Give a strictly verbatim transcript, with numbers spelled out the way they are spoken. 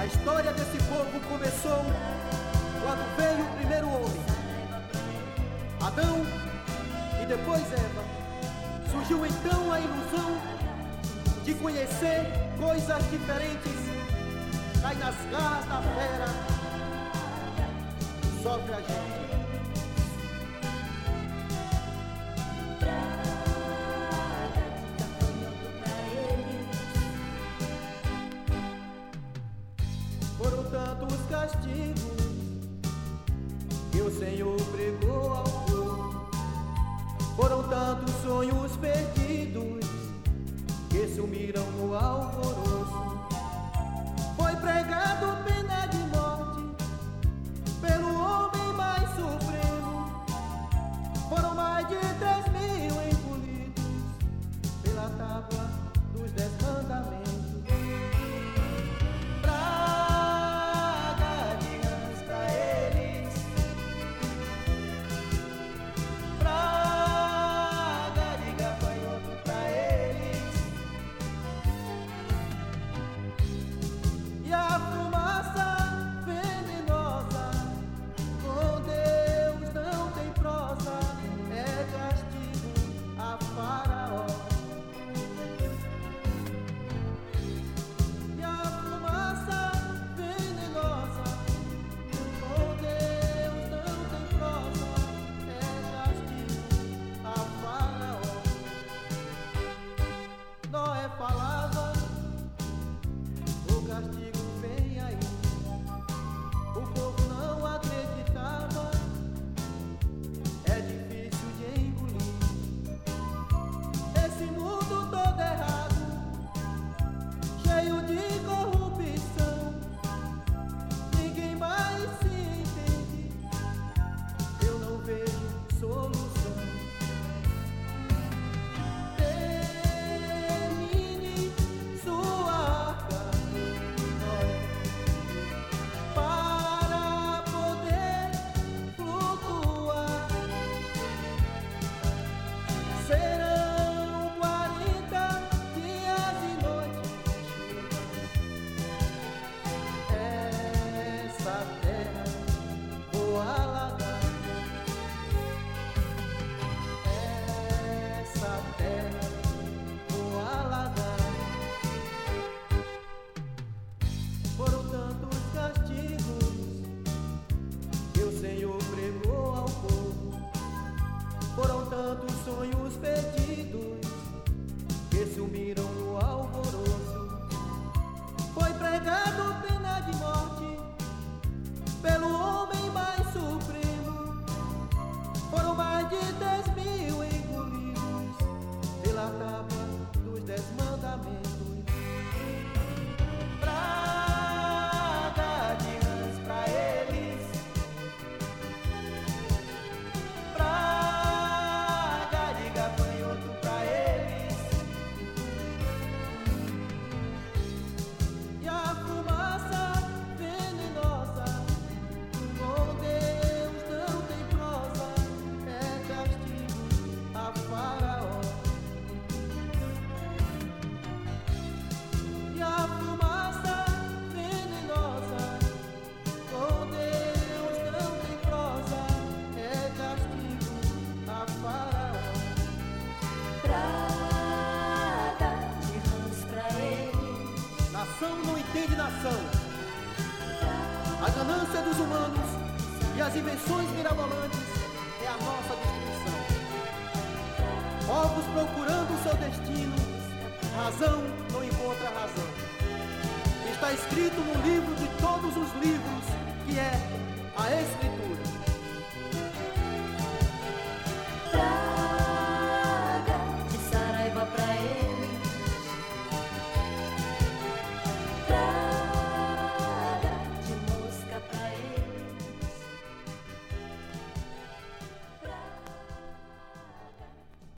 A história desse povo começou quando veio o primeiro homem, Adão, e depois Eva. Surgiu então a ilusão de conhecer coisas diferentes. Cai nas garras da fera, sofre a gente. Foram tantos castigos que o Senhor pregou ao povo. Foram tantos sonhos perdidos que sumiram no alvoroço. Foi pregado pena de morte pelo homem mais supremo. Foram mais de três mil engolidos pela tábua dos dez mandamentos. Falava, o castigo vem aí. O povo não acreditava, é difícil de engolir. Esse mundo todo errado, cheio de corrupção, ninguém mais se entende. Eu não vejo solução. Foram tantos castigos que o Senhor pregou ao povo. Foram tantos sonhos perdidos que sumiram no alvoroço. Foi pregado pena de morte pelo homem mais supremo. Foram mais de dez mil engolidos pela tábua dos dez mandamentos. Nação não entende nação. A ganância dos humanos e as invenções mirabolantes é a nossa destruição. Povos procurando o seu destino, razão não encontra razão. Está escrito no livro de todos